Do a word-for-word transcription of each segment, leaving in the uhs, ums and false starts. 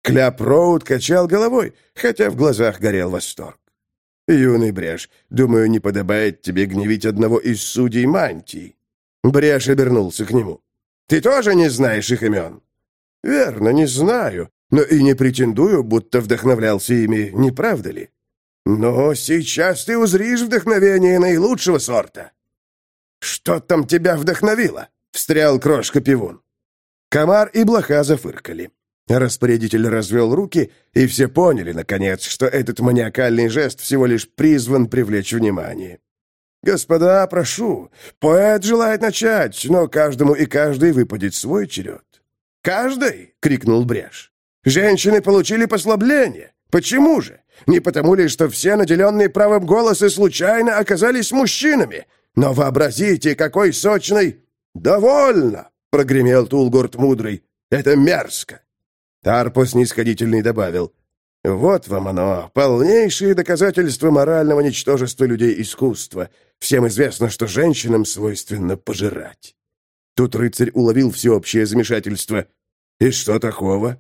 Кляп-Роуд качал головой, хотя в глазах горел восторг. «Юный Бреш, думаю, не подобает тебе гневить одного из судей мантии». Бреш обернулся к нему. «Ты тоже не знаешь их имен?» «Верно, не знаю, но и не претендую, будто вдохновлялся ими, не правда ли? Но сейчас ты узришь вдохновение наилучшего сорта». «Что там тебя вдохновило?» — встрял крошка-пивун. Комар и блоха зафыркали. Распорядитель развел руки, и все поняли, наконец, что этот маниакальный жест всего лишь призван привлечь внимание. «Господа, прошу, поэт желает начать, но каждому и каждой выпадет свой черед». «Каждый?» — крикнул Бреш. «Женщины получили послабление. Почему же? Не потому ли, что все наделенные правом голоса случайно оказались мужчинами? Но вообразите, какой сочный...» «Довольно!» — прогремел Тулгорд Мудрый. «Это мерзко!» Тарпо снисходительный добавил: «Вот вам оно, полнейшее доказательство морального ничтожества людей искусства. Всем известно, что женщинам свойственно пожирать». Тут рыцарь уловил всеобщее замешательство. «И что такого?»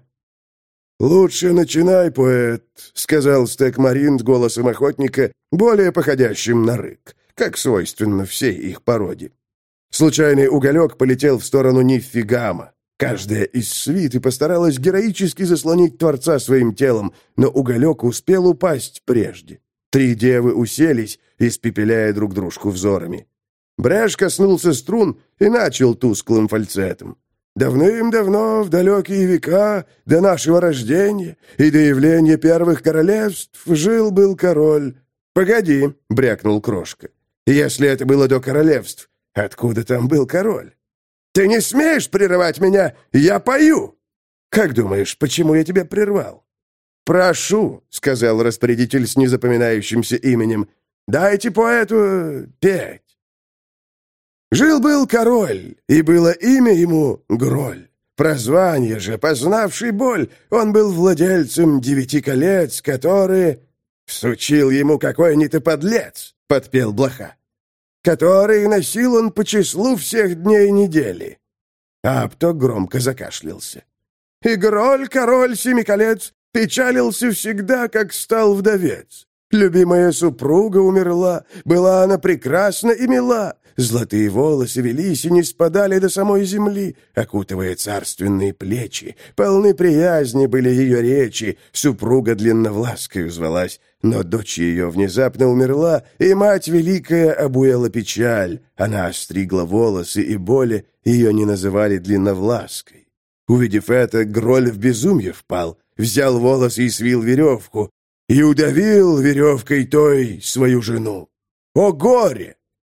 «Лучше начинай, поэт», — сказал Стек Марин с голосом охотника, более походящим на рык, как свойственно всей их породе. Случайный уголек полетел в сторону Ниффигама. Каждая из свиты постаралась героически заслонить Творца своим телом, но уголек успел упасть прежде. Три девы уселись, испепеляя друг дружку взорами. Бреш коснулся струн и начал тусклым фальцетом. «Давным-давно, в далекие века, до нашего рождения и до явления первых королевств, жил-был король». «Погоди», — брякнул Крошка. «Если это было до королевств, откуда там был король?» «Ты не смеешь прерывать меня! Я пою!» «Как думаешь, почему я тебя прервал?» «Прошу», — сказал распорядитель с незапоминающимся именем, «дайте поэту петь». Жил-был король, и было имя ему Гроль. Прозвание же, познавший боль, он был владельцем девяти колец, которые... «Всучил ему какой-нибудь подлец», — подпел блоха. «Который носил он по числу всех дней недели». Апто громко закашлялся. «И Гроль, король семи колец, печалился всегда, как стал вдовец. Любимая супруга умерла, была она прекрасна и мила. Золотые волосы велись и не спадали до самой земли, окутывая царственные плечи. Полны приязни были ее речи, супруга длинновласкою звалась, но дочь ее внезапно умерла, и мать великая обуяла печаль. Она остригла волосы, и более ее не называли длинновлаской. Увидев это, Гроль в безумие впал, взял волосы и свил веревку, и удавил веревкой той свою жену. О горе!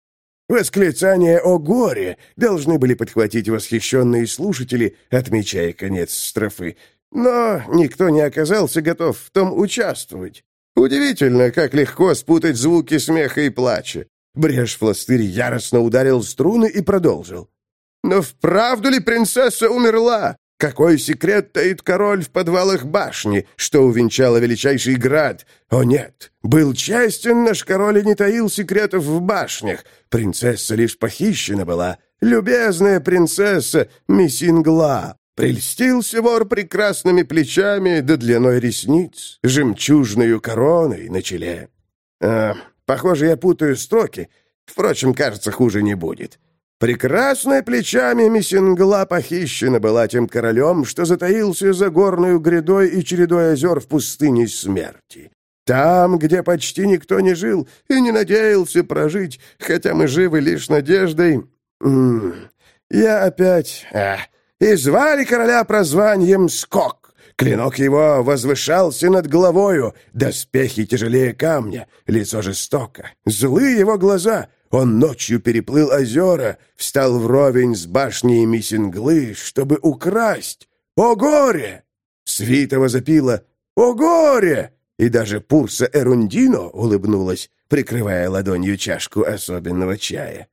Восклицание «О горе» должны были подхватить восхищенные слушатели, отмечая конец строфы, но никто не оказался готов в том участвовать. Удивительно, как легко спутать звуки смеха и плача. Бреш-Фластырь яростно ударил струны и продолжил. «Но вправду ли принцесса умерла? Какой секрет таит король в подвалах башни, что увенчала величайший град? О нет, был честен наш король и не таил секретов в башнях. Принцесса лишь похищена была. Любезная принцесса Мисингла. Прельстился вор прекрасными плечами да длиной ресниц, жемчужною короной на челе». А, похоже, я путаю строки. Впрочем, кажется, хуже не будет. Прекрасная плечами Мисингла похищена была тем королем, что затаился за горную грядой и чередой озер в пустыне смерти. Там, где почти никто не жил и не надеялся прожить, хотя мы живы лишь надеждой. М-м, я опять... А, и звали короля прозванием Скок. Клинок его возвышался над головою, доспехи тяжелее камня, лицо жестоко, злые его глаза. Он ночью переплыл озера, встал вровень с башней Мисинглы, чтобы украсть. О горе! Свита возопила «О горе!» И даже Пурса Эрундино улыбнулась, прикрывая ладонью чашку особенного чая.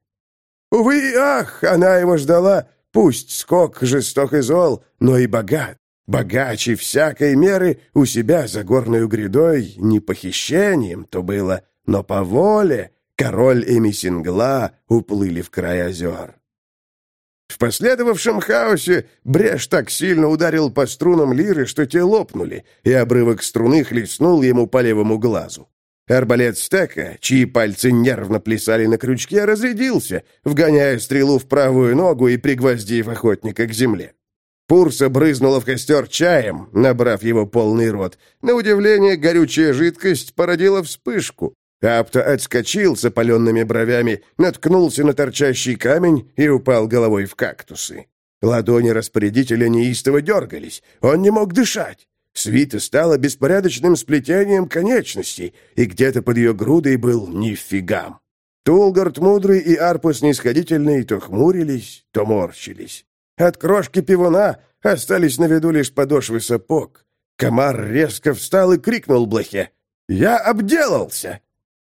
Увы и ах, она его ждала. Пусть Скок жесток и зол, но и богат. Богаче всякой меры у себя за горную грядой не похищением то было, но по воле король и Мисингла уплыли в край озер. В последовавшем хаосе Бреш так сильно ударил по струнам лиры, что те лопнули, и обрывок струны хлестнул ему по левому глазу. Арбалет Стека, чьи пальцы нервно плясали на крючке, разрядился, вгоняя стрелу в правую ногу и пригвоздив охотника к земле. Пурса брызнула в костер чаем, набрав его полный рот. На удивление, горючая жидкость породила вспышку. Апта отскочил с опаленными бровями, наткнулся на торчащий камень и упал головой в кактусы. Ладони распорядителя неистово дергались, он не мог дышать. Свита стала беспорядочным сплетением конечностей, и где-то под ее грудой был нифигам. Тулгард Мудрый и Арпус Снисходительный то хмурились, то морщились. От крошки пивуна остались на виду лишь подошвы сапог. Комар резко встал и крикнул блохе: «Я обделался!»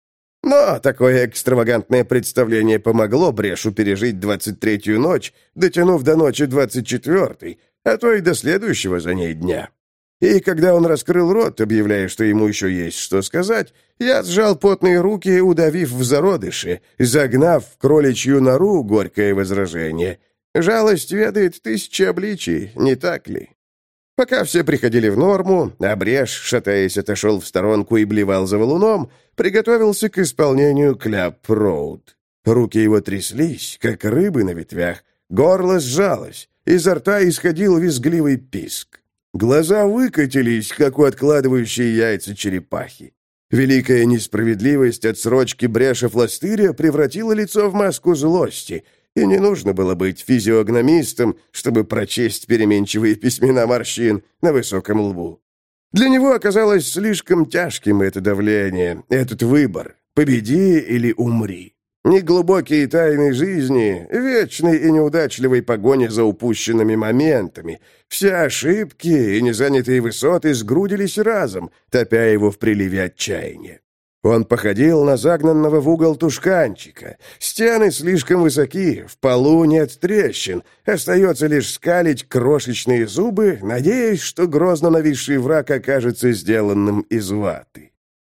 Но такое экстравагантное представление помогло Брешу пережить двадцать третью ночь, дотянув до ночи двадцать четвёртой, а то и до следующего за ней дня. И когда он раскрыл рот, объявляя, что ему еще есть что сказать, я сжал потные руки, удавив в зародыши, загнав в кроличью нору горькое возражение. Жалость ведает тысячи обличий, не так ли? Пока все приходили в норму, а Бреш, шатаясь, отошел в сторонку и блевал за валуном, приготовился к исполнению кляп-роуд. Руки его тряслись, как рыбы на ветвях, горло сжалось, изо рта исходил визгливый писк. Глаза выкатились, как у откладывающей яйца черепахи. Великая несправедливость отсрочки Бреша Фластыря превратила лицо в маску злости, и не нужно было быть физиогномистом, чтобы прочесть переменчивые письмена морщин на высоком лбу. Для него оказалось слишком тяжким это давление, этот выбор — победи или умри. Неглубокие тайны жизни, вечной и неудачливой погони за упущенными моментами, все ошибки и незанятые высоты сгрудились разом, топя его в приливе отчаяния. Он походил на загнанного в угол тушканчика. Стены слишком высоки, в полу нет трещин, остается лишь скалить крошечные зубы, надеясь, что грозно нависший враг окажется сделанным из ваты.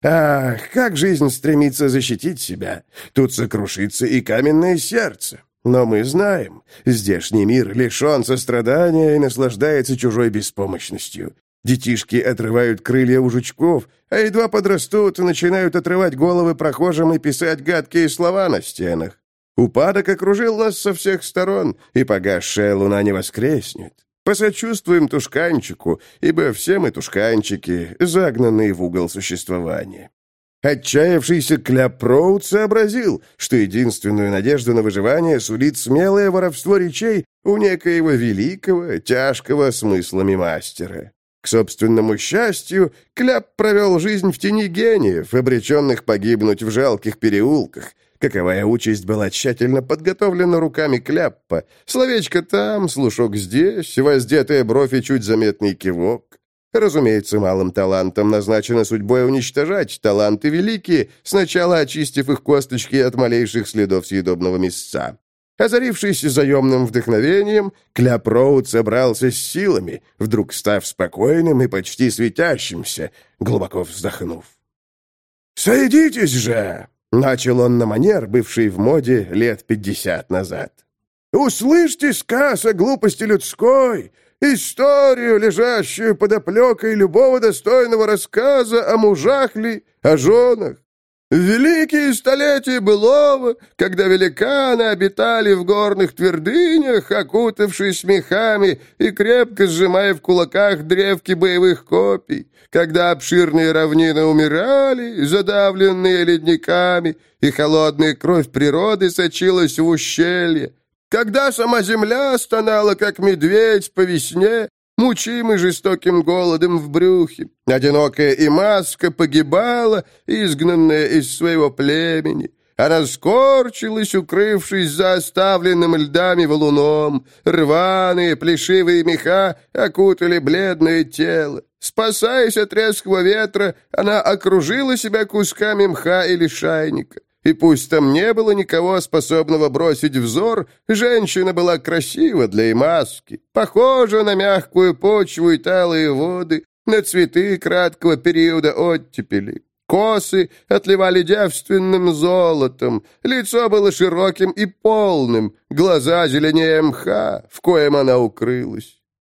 Ах, как жизнь стремится защитить себя! Тут сокрушится и каменное сердце. Но мы знаем, здешний мир лишен сострадания и наслаждается чужой беспомощностью. Детишки отрывают крылья у жучков, а едва подрастут, начинают отрывать головы прохожим и писать гадкие слова на стенах. Упадок окружил нас со всех сторон, и погасшая луна не воскреснет. Посочувствуем тушканчику, ибо все мы тушканчики, загнанные в угол существования. Отчаявшийся Кляп-Роуд сообразил, что единственную надежду на выживание сулит смелое воровство речей у некоего великого, тяжкого смыслами мастера. К собственному счастью, Кляп провел жизнь в тени гениев, обреченных погибнуть в жалких переулках. Каковая участь была тщательно подготовлена руками Кляппа. Словечко там, слушок здесь, воздетая бровь и чуть заметный кивок. Разумеется, малым талантам назначено судьбой уничтожать таланты великие, сначала очистив их косточки от малейших следов съедобного мясца. Озарившись заемным вдохновением, Кляп-Роуд собрался с силами, вдруг став спокойным и почти светящимся, глубоко вздохнув. «Сойдитесь же!» — начал он на манер, бывший в моде лет пятьдесят назад. «Услышьте сказ о глупости людской, историю, лежащую под оплекой любого достойного рассказа о мужах ли, о женах. В великие столетия былого, когда великаны обитали в горных твердынях, окутавшись мехами и крепко сжимая в кулаках древки боевых копий, когда обширные равнины умирали, задавленные ледниками, и холодная кровь природы сочилась в ущелье, когда сама земля стонала, как медведь по весне, мучимый жестоким голодом в брюхе, одинокая и маска погибала, изгнанная из своего племени. Она скорчилась, укрывшись за оставленным льдами валуном. Рваные плешивые меха окутали бледное тело. Спасаясь от резкого ветра, она окружила себя кусками мха или шайника. И пусть там не было никого, способного бросить взор, женщина была красива для имаски, похожа на мягкую почву и талые воды, на цветы краткого периода оттепели. Косы отливали девственным золотом, лицо было широким и полным, глаза зеленее мха, в коем она укрылась.